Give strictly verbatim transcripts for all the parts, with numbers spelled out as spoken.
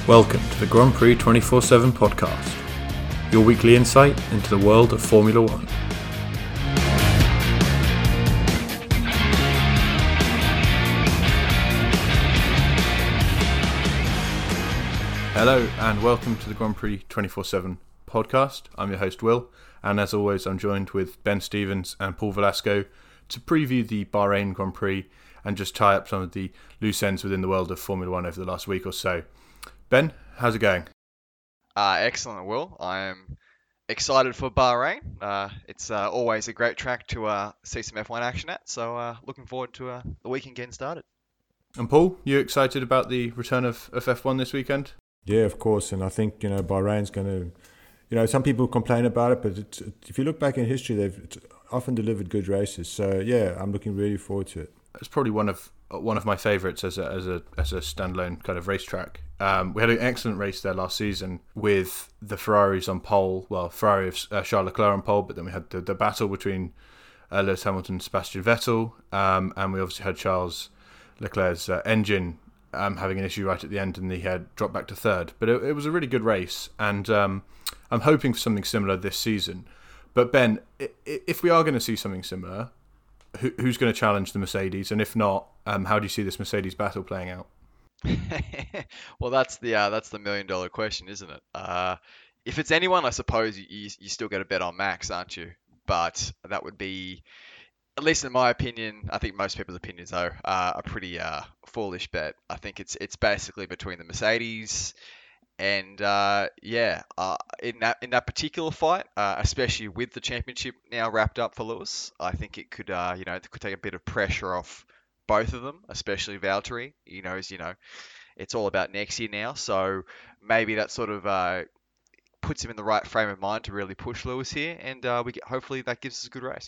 Welcome to the Grand Prix twenty-four seven podcast, your weekly insight into the world of Formula One. Hello and welcome to the Grand Prix twenty-four seven podcast. I'm your host Will, and as always I'm joined with Ben Stevens and Paul Velasco to preview the Bahrain Grand Prix and just tie up some of the loose ends within the world of Formula One over the last week or so. Ben, how's it going? Uh, excellent, Will. I am excited for Bahrain. Uh, it's uh, always a great track to uh, see some F one action at, so uh, looking forward to uh, the weekend getting started. And Paul, you excited about the return of, of F one this weekend? Yeah, of course. And I think, you know, Bahrain's going to, you know, some people complain about it, but it's, if you look back in history, they've often delivered good races. So, yeah, I'm looking really forward to it. It's probably one of one of my favourites as a as a as a standalone kind of racetrack. Um, we had an excellent race there last season with the Ferraris on pole. Well, Ferrari of uh, Charles Leclerc on pole, but then we had the, the battle between uh, Lewis Hamilton and Sebastian Vettel, um, and we obviously had Charles Leclerc's uh, engine um, having an issue right at the end, and he had dropped back to third. But it, it was a really good race, and um, I'm hoping for something similar this season. But Ben, if we are going to see something similar, who, who's going to challenge the Mercedes? And if not, um, how do you see this Mercedes battle playing out? Well, that's the uh, that's the million dollar question, isn't it? Uh, if it's anyone, I suppose you, you still get a bet on Max, aren't you? But that would be, at least in my opinion, I think most people's opinions though, uh, a pretty uh, foolish bet. I think it's it's basically between the Mercedes and uh, yeah, uh, in that in that particular fight, uh, especially with the championship now wrapped up for Lewis, I think it could uh, you know it could take a bit of pressure off both of them, especially Valtteri. You know, as you know, it's all about next year now, so maybe that sort of uh, puts him in the right frame of mind to really push Lewis here, and uh, we get, hopefully that gives us a good race.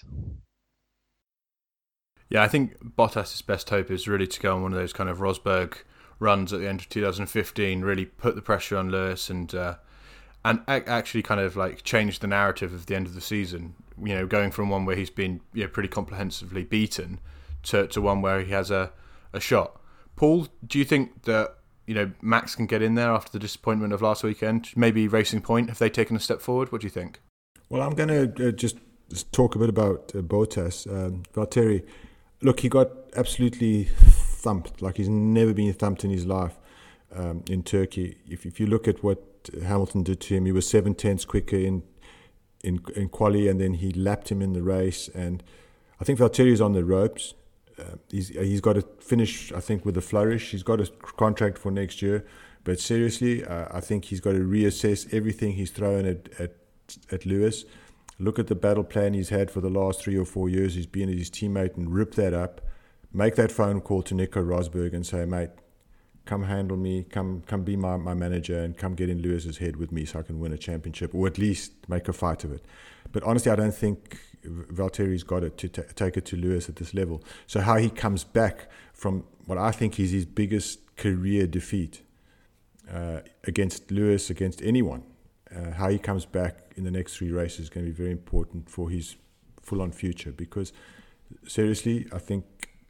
Yeah, I think Bottas' best hope is really to go on one of those kind of Rosberg runs at the end of two thousand fifteen, really put the pressure on Lewis and uh, and actually kind of like change the narrative of the end of the season. You know, going from one where he's been you know, pretty comprehensively beaten to to one where he has a, a shot. Paul, do you think that you know Max can get in there after the disappointment of last weekend? Maybe Racing Point, have they taken a step forward? What do you think? Well, I'm going to uh, just talk a bit about uh, Bottas. Um, Valtteri, look, he got absolutely thumped, like he's never been thumped in his life um, in Turkey. If if you look at what Hamilton did to him, he was seven tenths quicker in in in quali, and then he lapped him in the race. And I think Valtteri is on the ropes. Uh, he's he's got to finish, I think, with a flourish. He's got a contract for next year, but seriously, uh, I think he's got to reassess everything he's thrown at, at at Lewis. Look at the battle plan he's had for the last three or four years. He's been his teammate and rip that up. Make that phone call to Nico Rosberg and say, mate, come handle me, come come be my, my manager, and come get in Lewis's head with me so I can win a championship, or at least make a fight of it. But honestly, I don't think Valtteri's got it to t- take it to Lewis at this level. So how he comes back from what I think is his biggest career defeat uh, against Lewis, against anyone, uh, how he comes back in the next three races is going to be very important for his full-on future. Because seriously, I think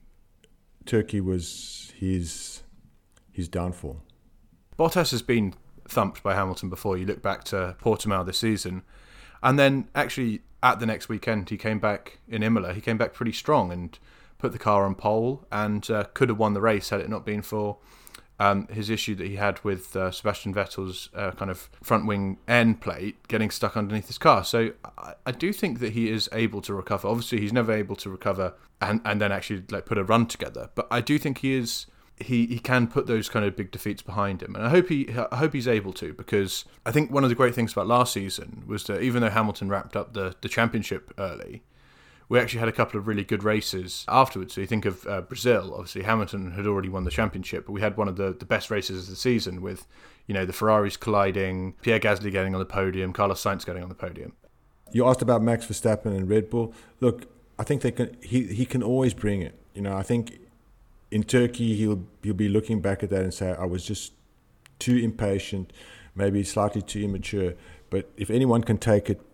Turkey was his his downfall. Bottas has been thumped by Hamilton before. You look back to Portimao this season, and then actually at the next weekend he came back in Imola. He came back pretty strong and put the car on pole and uh, could have won the race had it not been for um, his issue that he had with uh, Sebastian Vettel's uh, kind of front wing end plate getting stuck underneath his car. So I, I do think that he is able to recover. Obviously, he's never able to recover and, and then actually like put a run together. But I do think he is. He, he can put those kind of big defeats behind him, and I hope he I hope he's able to, because I think one of the great things about last season was that even though Hamilton wrapped up the, the championship early, we actually had a couple of really good races afterwards. So you think of uh, Brazil, obviously Hamilton had already won the championship, but we had one of the, the best races of the season with you know the Ferraris colliding, Pierre Gasly getting on the podium, Carlos Sainz getting on the podium. You asked about Max Verstappen and Red Bull. Look, I think they can. He he can always bring it. You know, I think. In Turkey, he'll he'll be looking back at that and say, I was just too impatient, maybe slightly too immature. But if anyone can take it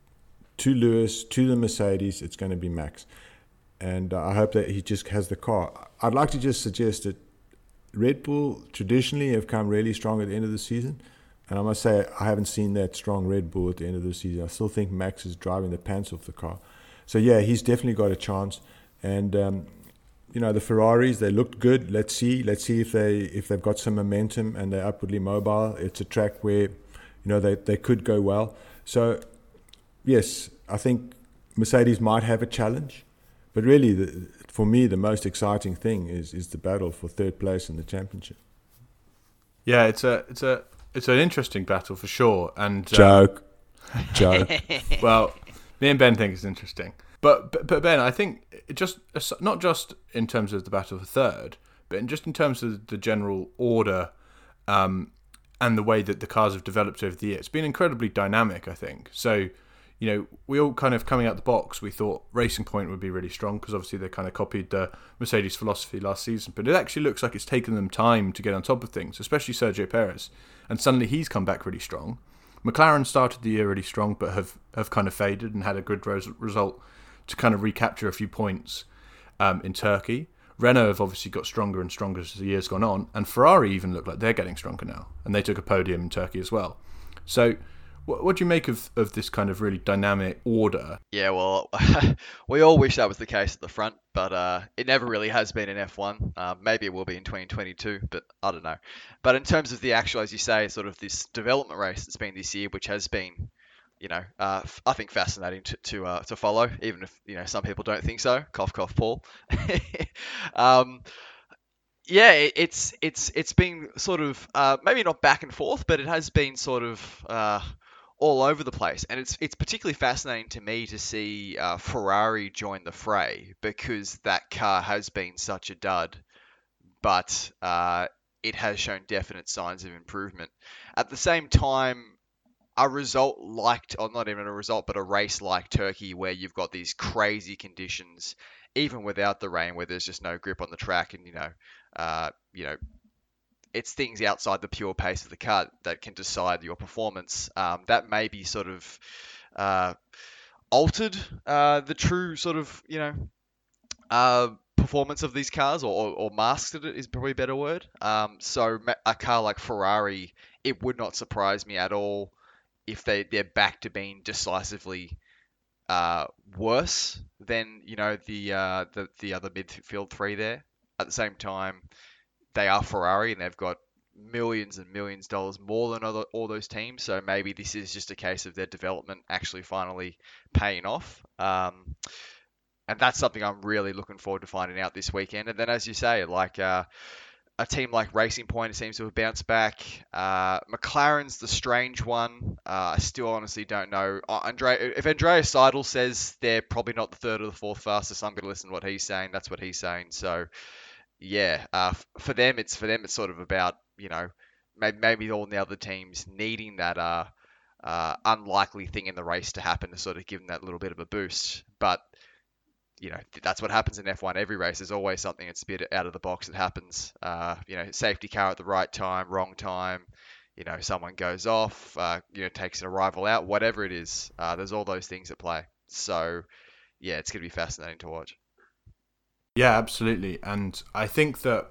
to Lewis, to the Mercedes, it's going to be Max. And uh, I hope that he just has the car. I'd like to just suggest that Red Bull traditionally have come really strong at the end of the season. And I must say, I haven't seen that strong Red Bull at the end of the season. I still think Max is driving the pants off the car. So, yeah, he's definitely got a chance. And, um, you know, the Ferraris, they looked good. Let's see. Let's see if, they, if they've got some momentum and they're upwardly mobile. It's a track where, you know, they, they could go well. So, yes, I think Mercedes might have a challenge. But really, the, for me, the most exciting thing is, is the battle for third place in the championship. Yeah, it's a it's a it's an interesting battle for sure. And uh, joke, joke. Well, me and Ben think it's interesting, but but, but Ben, I think it just not just in terms of the battle for third, but in just in terms of the general order, um, and the way that the cars have developed over the year, it's been incredibly dynamic. I think so. You know, we all kind of coming out the box, we thought Racing Point would be really strong because obviously they kind of copied the Mercedes philosophy last season. But it actually looks like it's taken them time to get on top of things, especially Sergio Perez. And suddenly he's come back really strong. McLaren started the year really strong, but have, have kind of faded and had a good res- result to kind of recapture a few points um, in Turkey. Renault have obviously got stronger and stronger as the year's gone on. And Ferrari even look like they're getting stronger now. And they took a podium in Turkey as well. So What, what do you make of, of this kind of really dynamic order? Yeah, well, we all wish that was the case at the front, but uh, it never really has been in F one. Uh, maybe it will be in twenty twenty-two, but I don't know. But in terms of the actual, as you say, sort of this development race that's been this year, which has been, you know, uh, I think fascinating to to, uh, to follow, even if, you know, some people don't think so. Cough, cough, Paul. um, yeah, it, it's it's it's been sort of uh, maybe not back and forth, but it has been sort of Uh, all over the place, and it's it's particularly fascinating to me to see uh, Ferrari join the fray because that car has been such a dud, but uh, it has shown definite signs of improvement. At the same time, a result like, or not even a result, but a race like Turkey, where you've got these crazy conditions, even without the rain, where there's just no grip on the track, and you know, uh, you know. It's things outside the pure pace of the car that can decide your performance. Um, that may be sort of uh, altered uh, the true sort of, you know, uh, performance of these cars, or, or, or masked it is probably a better word. Um, so a car like Ferrari, it would not surprise me at all if they, they're back to being decisively uh, worse than, you know, the, uh, the, the other midfield three there. At the same time, they are Ferrari and they've got millions and millions of dollars more than other, all those teams. So maybe this is just a case of their development actually finally paying off. Um, and that's something I'm really looking forward to finding out this weekend. And then, as you say, like uh, a team like Racing Point seems to have bounced back. Uh, McLaren's the strange one. Uh, I still honestly don't know. Uh, Andre, if Andreas Seidel says they're probably not the third or the fourth fastest, I'm going to listen to what he's saying. That's what he's saying. So yeah, uh, for them, it's for them, it's sort of about, you know, maybe, maybe all the other teams needing that uh, uh, unlikely thing in the race to happen to sort of give them that little bit of a boost. But, you know, that's what happens in F one. Every race, there's always something that's a bit out of the box that happens. Uh, you know, safety car at the right time, wrong time. You know, someone goes off, uh, you know, takes a rival out, whatever it is. Uh, there's all those things at play. So, yeah, it's going to be fascinating to watch. Yeah, absolutely. And I think that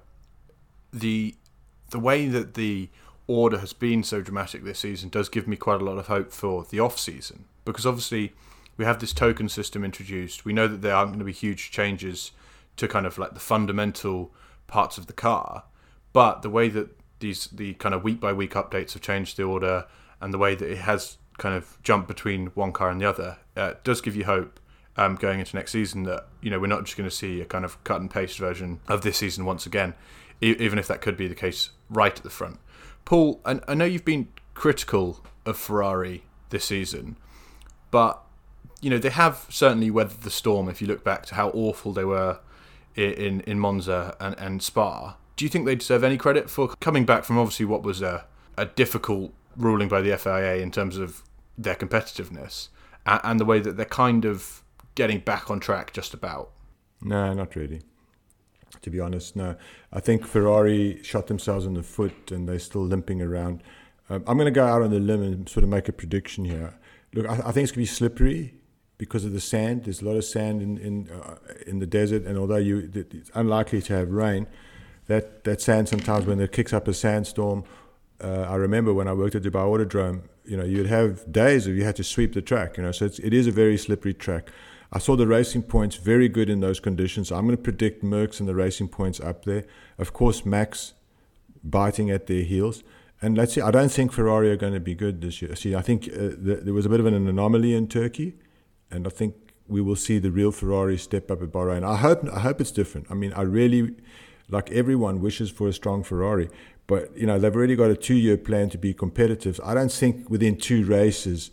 the the way that the order has been so dramatic this season does give me quite a lot of hope for the off-season. Because obviously we have this token system introduced. We know that there aren't going to be huge changes to kind of like the fundamental parts of the car. But the way that these the kind of week-by-week updates have changed the order, and the way that it has kind of jumped between one car and the other, uh, does give you hope. Um, going into next season, that, you know, we're not just going to see a kind of cut and paste version of this season once again, e- even if that could be the case right at the front. Paul, I, I know you've been critical of Ferrari this season, but, you know, they have certainly weathered the storm if you look back to how awful they were in, in, in Monza and, and Spa. Do you think they deserve any credit for coming back from obviously what was a, a difficult ruling by the F I A in terms of their competitiveness, and, and the way that they're kind of getting back on track just about? No, not really. To be honest, no. I think Ferrari shot themselves in the foot and they're still limping around. Um, I'm going to go out on the limb and sort of make a prediction here. Look, I, I think it's going to be slippery because of the sand. There's a lot of sand in in, uh, in the desert, and although you it's unlikely to have rain, that, that sand sometimes when it kicks up a sandstorm. Uh, I remember when I worked at Dubai Autodrome, you know, you'd have days where you had to sweep the track, you know, so it's, it is a very slippery track. I saw the Racing Points very good in those conditions. I'm going to predict Merckx and the Racing Points up there. Of course, Max biting at their heels. And let's see, I don't think Ferrari are going to be good this year. See, I think uh, the, there was a bit of an anomaly in Turkey, and I think we will see the real Ferrari step up at Bahrain. I hope, I hope it's different. I mean, I really, like everyone, wishes for a strong Ferrari. But, you know, they've already got a two-year plan to be competitive. I don't think within two races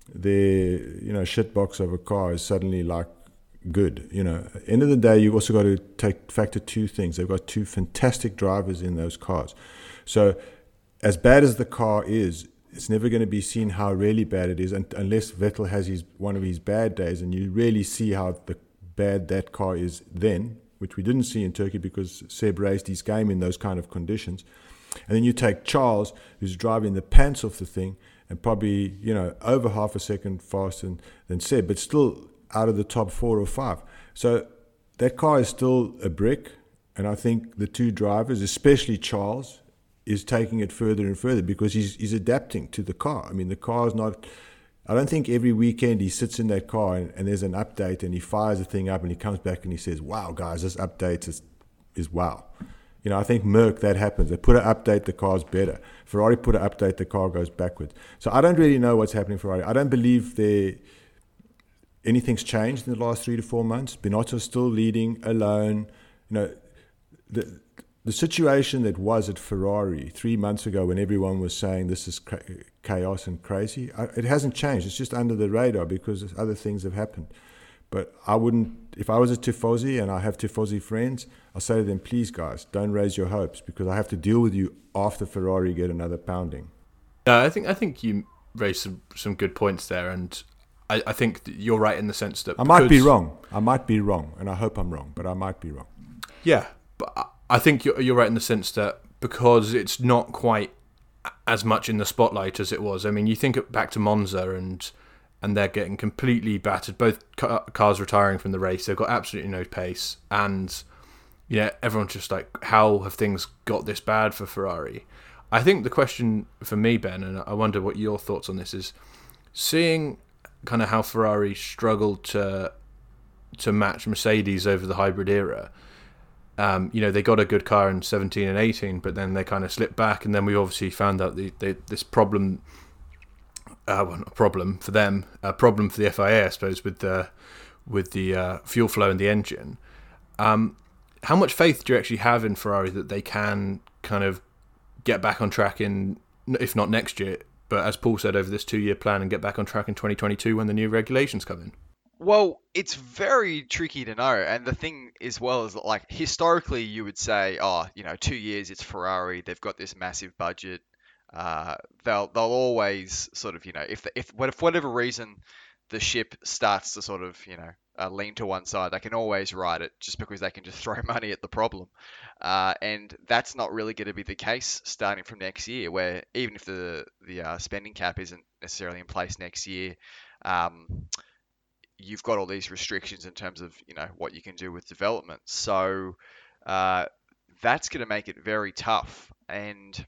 their, you know, shitbox of a car is suddenly, like, good. You know, at the end of the day, you've also got to take factor two things. They've got two fantastic drivers in those cars. So as bad as the car is, it's never going to be seen how really bad it is unless Vettel has his one of his bad days, and you really see how the bad that car is then, which we didn't see in Turkey because Seb raised his game in those kind of conditions. And then you take Charles, who's driving the pants off the thing, and probably, you know, over half a second faster than, than Seb, but still out of the top four or five. So that car is still a brick, and I think the two drivers, especially Charles, is taking it further and further because he's he's adapting to the car. I mean, the car's not... I don't think every weekend he sits in that car and, and there's an update and he fires the thing up and he comes back and he says, wow, guys, this update is, is wow. You know, I think Merck, that happens. They put an update, the car's better. Ferrari put an update, the car goes backwards. So I don't really know what's happening for Ferrari. I don't believe they, anything's changed in the last three to four months. Binotto's still leading alone. You know, the the situation that was at Ferrari three months ago when everyone was saying this is chaos and crazy, it hasn't changed. It's just under the radar because other things have happened. But I wouldn't, if I was a Tifosi and I have Tifosi friends, I'll say to them, please guys, don't raise your hopes because I have to deal with you after Ferrari get another pounding. Yeah, I think I think you raised some, some good points there, and I, I think that you're right in the sense that... I might be wrong. I might be wrong, and I hope I'm wrong, but I might be wrong. Yeah, but I think you're, you're right in the sense that because it's not quite as much in the spotlight as it was. I mean, you think back to Monza and... and they're getting completely battered. Both cars retiring from the race. They've got absolutely no pace. And, yeah, everyone's just like, how have things got this bad for Ferrari? I think the question for me, Ben, and I wonder what your thoughts on this is, seeing kind of how Ferrari struggled to to match Mercedes over the hybrid era. Um, you know, they got a good car in seventeen and eighteen, but then they kind of slipped back. And then we obviously found out the, the, this problem... Uh, well, not a problem for them, a problem for the F I A, I suppose, with the with the uh, fuel flow in the engine. Um, how much faith do you actually have in Ferrari that they can kind of get back on track in, if not next year, but as Paul said, over this two-year plan and get back on track in twenty twenty-two when the new regulations come in? Well, it's very tricky to know. And the thing as well is that, like, historically you would say, oh, you know, two years, it's Ferrari, they've got this massive budget. Uh, they'll they'll always sort of, you know, if the, if for whatever reason the ship starts to sort of, you know, uh, lean to one side, they can always ride it just because they can just throw money at the problem. Uh, and that's not really going to be the case starting from next year, where even if the the uh, spending cap isn't necessarily in place next year, um, you've got all these restrictions in terms of, you know, what you can do with development. So uh, that's going to make it very tough. And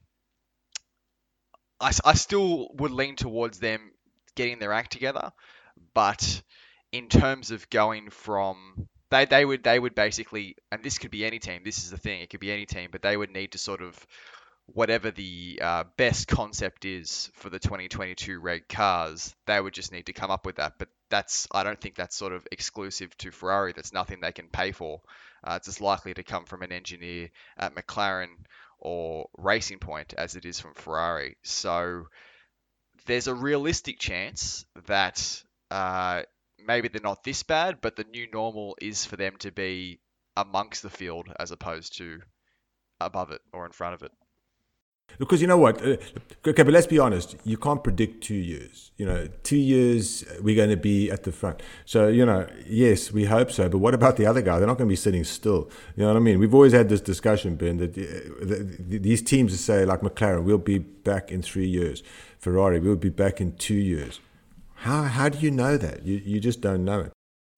I, I still would lean towards them getting their act together, but in terms of going from they they would they would basically, and this could be any team. This is the thing; it could be any team, but they would need to sort of whatever the uh, best concept is for the twenty twenty-two reg cars, they would just need to come up with that. But that's I don't think that's sort of exclusive to Ferrari. That's nothing they can pay for. Uh, it's just likely to come from an engineer at McLaren or Racing Point as it is from Ferrari. So there's a realistic chance that uh, maybe they're not this bad, but the new normal is for them to be amongst the field as opposed to above it or in front of it. Because you know what? Uh, okay, but let's be honest. You can't predict two years. You know, two years we're going to be at the front. So, you know, yes, we hope so. But what about the other guys? They're not going to be sitting still. You know what I mean? We've always had this discussion, Ben, that uh, these teams say, like McLaren, we'll be back in three years. Ferrari, we'll be back in two years. How how do you know that? You you just don't know it.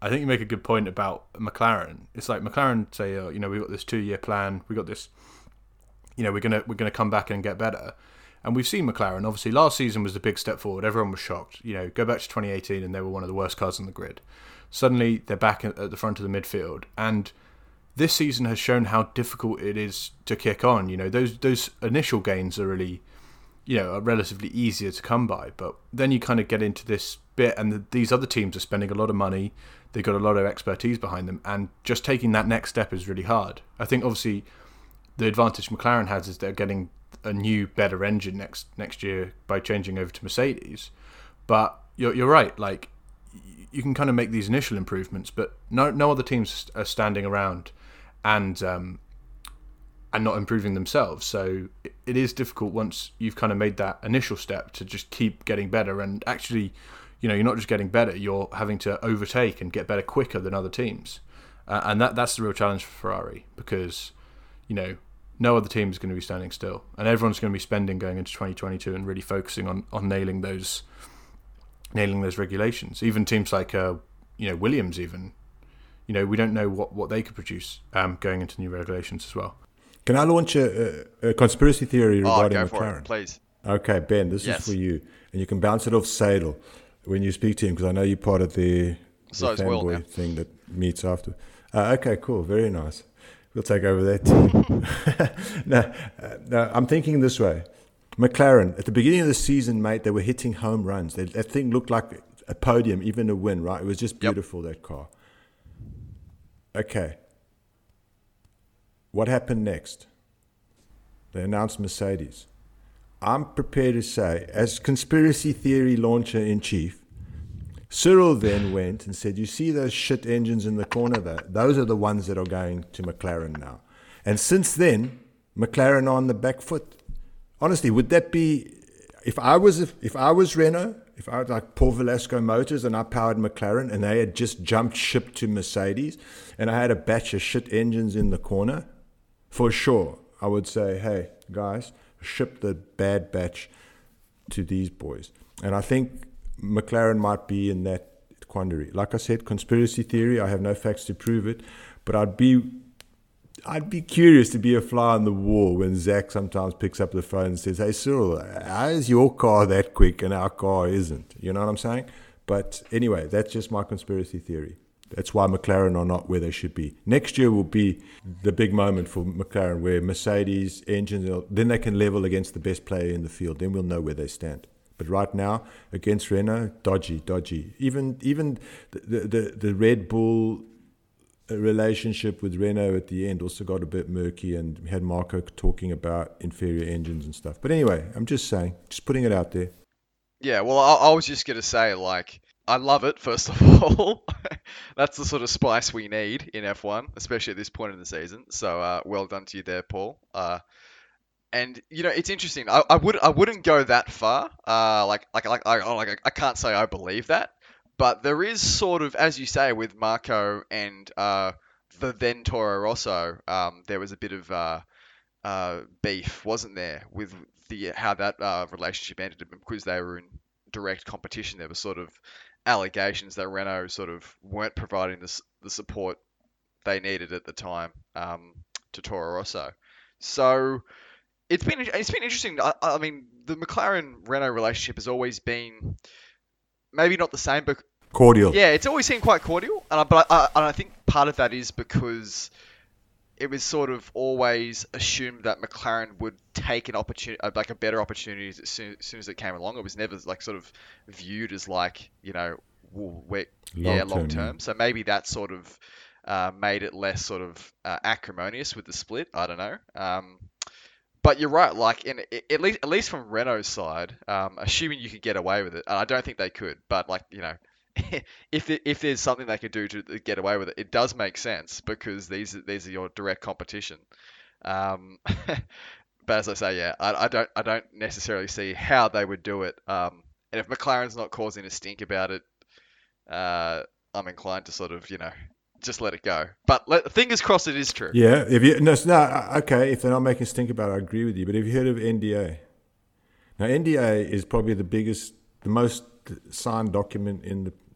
I think you make a good point about McLaren. It's like McLaren say, oh, you know, we've got this two-year plan. We got this, you know, we're gonna we're gonna come back and get better. And we've seen McLaren. Obviously, last season was the big step forward. Everyone was shocked. You know, go back to twenty eighteen, and they were one of the worst cars on the grid. Suddenly, they're back at the front of the midfield, and this season has shown how difficult it is to kick on. You know, those those initial gains are really, you know, are relatively easier to come by. But then you kind of get into this bit, and the, these other teams are spending a lot of money. They've got a lot of expertise behind them, and just taking that next step is really hard. I think, obviously, the advantage McLaren has is they're getting a new, better engine next next year by changing over to Mercedes. But you're you're right. Like, you can kind of make these initial improvements, but no no other teams are standing around and um, and not improving themselves. So it, it is difficult once you've kind of made that initial step to just keep getting better. And actually, you know, you're not just getting better; you're having to overtake and get better quicker than other teams. Uh, and that that's the real challenge for Ferrari, because, you know, no other team is going to be standing still, and everyone's going to be spending going into twenty twenty-two and really focusing on, on nailing those nailing those regulations. Even teams like uh, you know, Williams, even, you know, we don't know what, what they could produce um, going into new regulations as well. Can I launch a, a, a conspiracy theory regarding oh, go McLaren? For it, please. Okay, Ben, this yes. is for you, and you can bounce it off Sadel when you speak to him, because I know you're part of the, so the fanboy well thing that meets after. Uh, okay, cool, very nice. We'll take over that team. no, uh, no, I'm thinking this way. McLaren, at the beginning of the season, mate, they were hitting home runs. They, that thing looked like a podium, even a win, right? It was just beautiful, yep. that car. Okay. What happened next? They announced Mercedes. I'm prepared to say, as conspiracy theory launcher in chief, Cyril then went and said, you see those shit engines in the corner there? Those are the ones that are going to McLaren now. And since then, McLaren are on the back foot. Honestly, would that be, if I was if, if I was Renault, if I was like Paul Velasco Motors and I powered McLaren and they had just jumped ship to Mercedes and I had a batch of shit engines in the corner, for sure, I would say, hey, guys, ship the bad batch to these boys. And I think McLaren might be in that quandary. Like I said, conspiracy theory, I have no facts to prove it, but I'd be I'd be curious to be a fly on the wall when Zach sometimes picks up the phone and says, hey, Cyril, how is your car that quick and our car isn't? You know what I'm saying? But anyway, that's just my conspiracy theory. That's why McLaren are not where they should be. Next year will be the big moment for McLaren, where Mercedes engines, then they can level against the best player in the field. Then we'll know where they stand. But right now, against Renault, dodgy, dodgy. Even even the, the, the Red Bull relationship with Renault at the end also got a bit murky, and we had Marco talking about inferior engines and stuff. But anyway, I'm just saying, just putting it out there. Yeah, well, I, I was just going to say, like, I love it, first of all. That's the sort of spice we need in F one, especially at this point in the season. So uh, well done to you there, Paul. Uh, And you know, it's interesting. I, I would I wouldn't go that far. Uh, like like like I like I can't say I believe that, but there is sort of, as you say, with Marco and uh, the then Toro Rosso, um, there was a bit of uh, uh, beef, wasn't there, with the how that uh, relationship ended, because they were in direct competition. There were sort of allegations that Renault sort of weren't providing the the support they needed at the time um, to Toro Rosso. So. It's been it's been interesting. I, I mean, the McLaren Renault relationship has always been maybe not the same, but cordial. Yeah, it's always seemed quite cordial, and I, but I, and I think part of that is because it was sort of always assumed that McLaren would take an opportunity, like a better opportunity, as soon, as soon as it came along. It was never like sort of viewed as like, you know, we're, long yeah, long term. So maybe that sort of uh, made it less sort of uh, acrimonious with the split. I don't know. Um, But you're right, like in at least at least from Renault's side, um, assuming you could get away with it, and I don't think they could, but like, you know, if it, if there's something they could do to get away with it, it does make sense, because these these are your direct competition. Um, but as I say, yeah, I, I don't I don't necessarily see how they would do it. Um, and if McLaren's not causing a stink about it, uh, I'm inclined to sort of, you know, just let it go. But let, fingers crossed it is true. Yeah. If you no, no, okay. If they're not making stink about it, I agree with you. But have you heard of N D A? Now, N D A is probably the biggest, the most signed document in the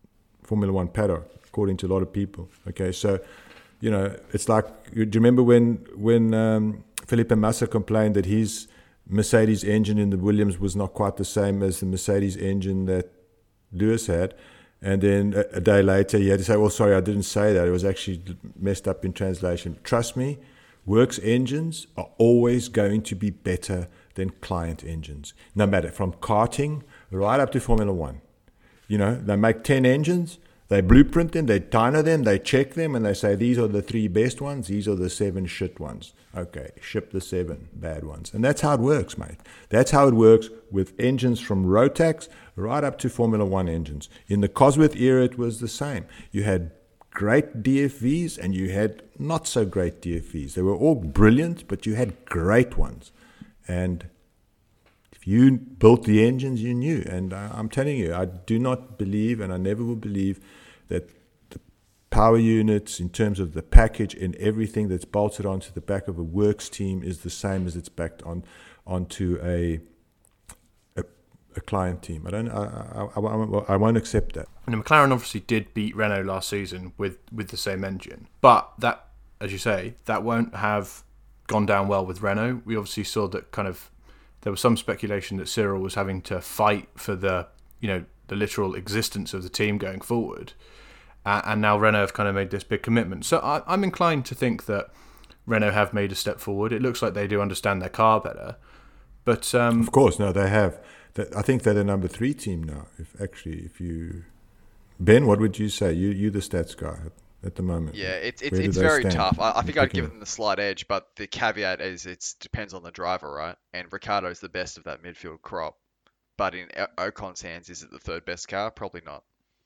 Formula One paddock, according to a lot of people. Okay, so, you know, it's like, do you remember when when um, Felipe Massa complained that his Mercedes engine in the Williams was not quite the same as the Mercedes engine that Lewis had? And then a, a day later, he had to say, well, sorry, I didn't say that. It was actually messed up in translation. Trust me, works engines are always going to be better than client engines, no matter from karting right up to Formula One. You know, they make ten engines, they blueprint them, they dyno them, they check them, and they say, these are the three best ones, these are the seven shit ones. Okay, ship the seven bad ones. And that's how it works, mate. That's how it works with engines from Rotax right up to Formula One engines. In the Cosworth era, it was the same. You had great D F Vs and you had not so great D F Vs. They were all brilliant, but you had great ones. And if you built the engines, you knew. And I, I'm telling you, I do not believe, and I never will believe, that the power units in terms of the package and everything that's bolted onto the back of a works team is the same as it's backed on onto a a, a client team. I don't. I, I, I, I won't accept that. And McLaren obviously did beat Renault last season with, with the same engine, but that, as you say, that won't have gone down well with Renault. We obviously saw that kind of there was some speculation that Cyril was having to fight for the you know the literal existence of the team going forward. Uh, and now Renault have kind of made this big commitment. So I, I'm inclined to think that Renault have made a step forward. It looks like they do understand their car better. But um, of course, no, they have. I think they're the number three team now. If actually, if you Ben, what would you say? You you the stats guy at, at the moment. Yeah, it's it's, it's very stand? tough. I, I think I'd give them the slight edge, but the caveat is it depends on the driver, right? And Ricciardo's the best of that midfield crop. But in Ocon's hands, is it the third best car? Probably not.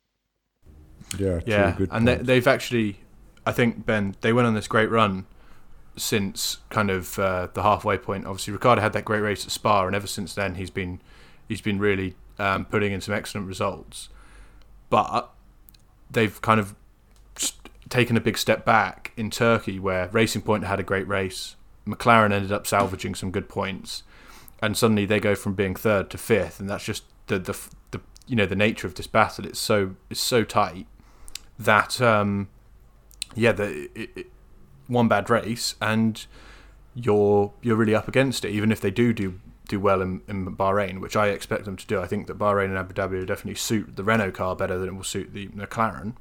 Yeah, yeah, good and they, they've actually, I think, Ben, they went on this great run since kind of uh, the halfway point. Obviously, Ricciardo had that great race at Spa, and ever since then, he's been he's been really um, putting in some excellent results. But they've kind of taken a big step back in Turkey, where Racing Point had a great race. McLaren ended up salvaging some good points, and suddenly they go from being third to fifth, and that's just the the, the you know the nature of this battle. It's so it's so tight that um, yeah, the it, it, one bad race and you're you're really up against it. Even if they do do, do well in, in Bahrain, which I expect them to do, I think that Bahrain and Abu Dhabi will definitely suit the Renault car better than it will suit the McLaren.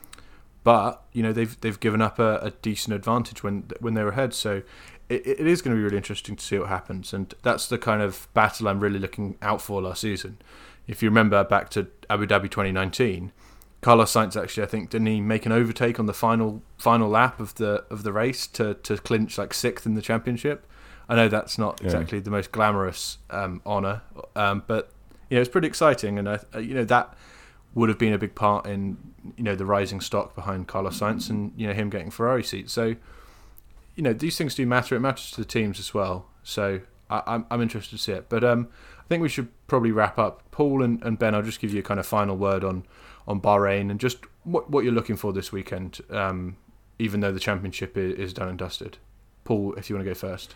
But you know they've they've given up a, a decent advantage when when they were ahead, so it, it is going to be really interesting to see what happens, and that's the kind of battle I'm really looking out for last season. If you remember back to Abu Dhabi twenty nineteen, Carlos Sainz actually, I think, didn't he make an overtake on the final final lap of the of the race to, to clinch like sixth in the championship? I know that's not yeah. exactly the most glamorous um, honour, um, but you know it's pretty exciting, and I, you know that would have been a big part in you know the rising stock behind Carlos Sainz and you know him getting Ferrari seats. So you know these things do matter. It matters to the teams as well. So I, I'm I'm interested to see it. But um, I think we should probably wrap up. Paul and, and Ben, I'll just give you a kind of final word on. on Bahrain and just what what you're looking for this weekend, um, even though the championship is, is done and dusted. Paul, if you want to go first.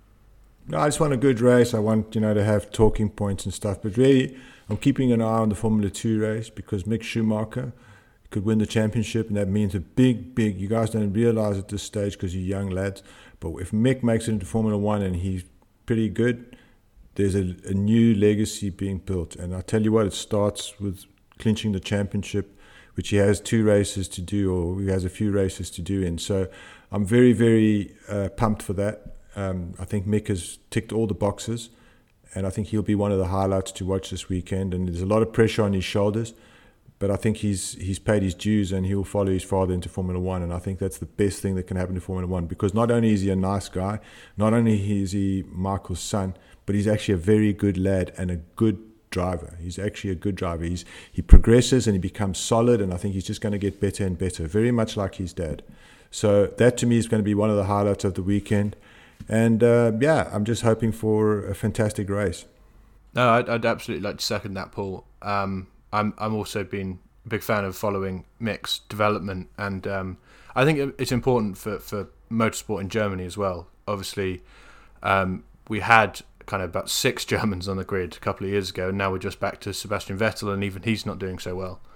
No, I just want a good race. I want you know to have talking points and stuff. But really, I'm keeping an eye on the Formula Two race because Mick Schumacher could win the championship, and that means a big, big. You guys don't realize at this stage because you're young lads. But if Mick makes it into Formula One and he's pretty good, there's a, a new legacy being built. And I tell you what, it starts with clinching the championship, which he has two races to do, or he has a few races to do in. So I'm very, very uh, pumped for that. Um, I think Mick has ticked all the boxes, and I think he'll be one of the highlights to watch this weekend. And there's a lot of pressure on his shoulders, but I think he's he's paid his dues, and he'll follow his father into Formula One. And I think that's the best thing that can happen to Formula One, because not only is he a nice guy, not only is he Michael's son, but he's actually a very good lad and a good driver. He's actually a good driver. He's he progresses and he becomes solid, and I think he's just going to get better and better, very much like his dad. So that to me is going to be one of the highlights of the weekend. And uh, yeah, I'm just hoping for a fantastic race. No, I'd, I'd absolutely like to second that, Paul. Um, I'm I'm also been a big fan of following Mick's development, and um, I think it's important for, for motorsport in Germany as well. Obviously, um, we had kind of about six Germans on the grid a couple of years ago, and now we're just back to Sebastian Vettel, and even he's not doing so well.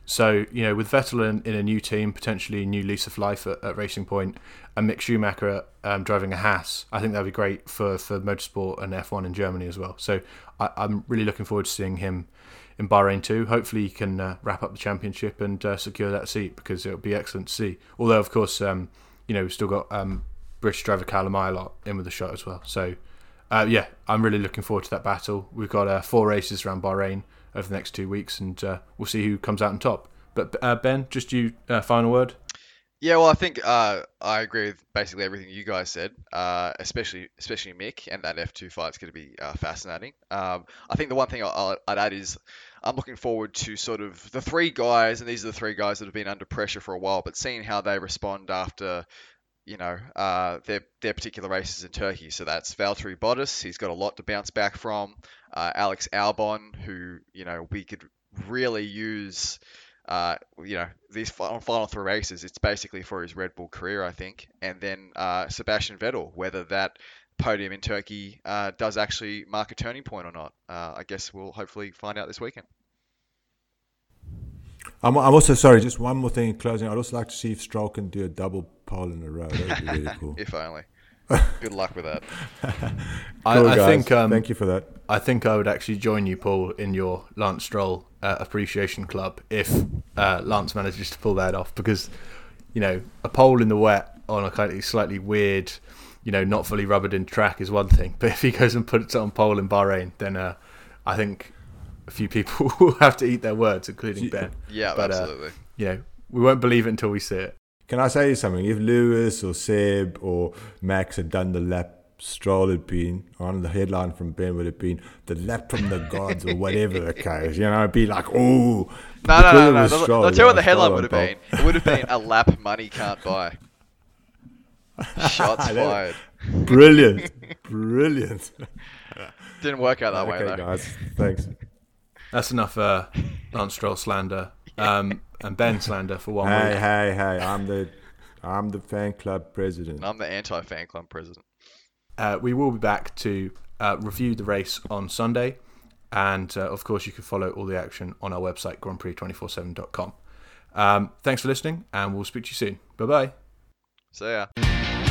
So, you know, with Vettel in, in a new team, potentially a new lease of life at, at Racing Point, and Mick Schumacher um, driving a Haas, I think that'd be great for, for motorsport and F one in Germany as well. So I, I'm really looking forward to seeing him in Bahrain too. Hopefully he can uh, wrap up the championship and uh, secure that seat, because it'll be excellent to see. Although, of course, um, you know, we've still got um, British driver Callum Ilott in with the shot as well. So, uh, yeah, I'm really looking forward to that battle. We've got uh, four races around Bahrain over the next two weeks, and uh, we'll see who comes out on top. But uh, Ben, just you, uh, final word? Yeah, well, I think uh, I agree with basically everything you guys said, uh, especially especially Mick, and that F two fight's going to be uh, fascinating. Um, I think the one thing I'll, I'd add is I'm looking forward to sort of the three guys, and these are the three guys that have been under pressure for a while, but seeing how they respond after, you know, uh, their their particular races in Turkey. So that's Valtteri Bottas. He's got a lot to bounce back from. Uh, Alex Albon, who, you know, we could really use. Uh, you know, these final, final three races, it's basically for his Red Bull career, I think. And then uh, Sebastian Vettel, whether that podium in Turkey uh, does actually mark a turning point or not. Uh, I guess we'll hopefully find out this weekend. I'm, I'm also sorry, just one more thing in closing. I'd also like to see if Stroll can do a double pole in a row. That would be really cool. If only. Good luck with that. I, Cool, I guys. think. Um, Thank you for that. I think I would actually join you, Paul, in your Lance Stroll uh, appreciation club if uh, Lance manages to pull that off, because, you know, a pole in the wet on a kind of slightly weird, you know, not fully rubbered in track is one thing, but if he goes and puts it on pole in Bahrain, then uh, I think a few people will have to eat their words, including Ben. Yeah, but, absolutely. Uh, you know, we won't believe it until we see it. Can I say something? If Lewis or Seb or Max had done the lap Stroll had been on, the headline from Ben would have been the lap from the gods or whatever the case. You know, it'd be like, oh. No, no, no, no. I'll tell you what the headline would have been. It would have been a lap money can't buy. Shots fired. Brilliant. Brilliant. Didn't work out that okay, way, though. guys. Thanks. That's enough uh, Lance Stroll slander um, and Ben slander for one Hey, week. hey, hey. I'm the, I'm the fan club president. I'm the anti-fan club president. Uh, we will be back to uh, review the race on Sunday, and uh, of course you can follow all the action on our website, grand prix two forty-seven dot com. Um, thanks for listening, and we'll speak to you soon. Bye bye. See ya.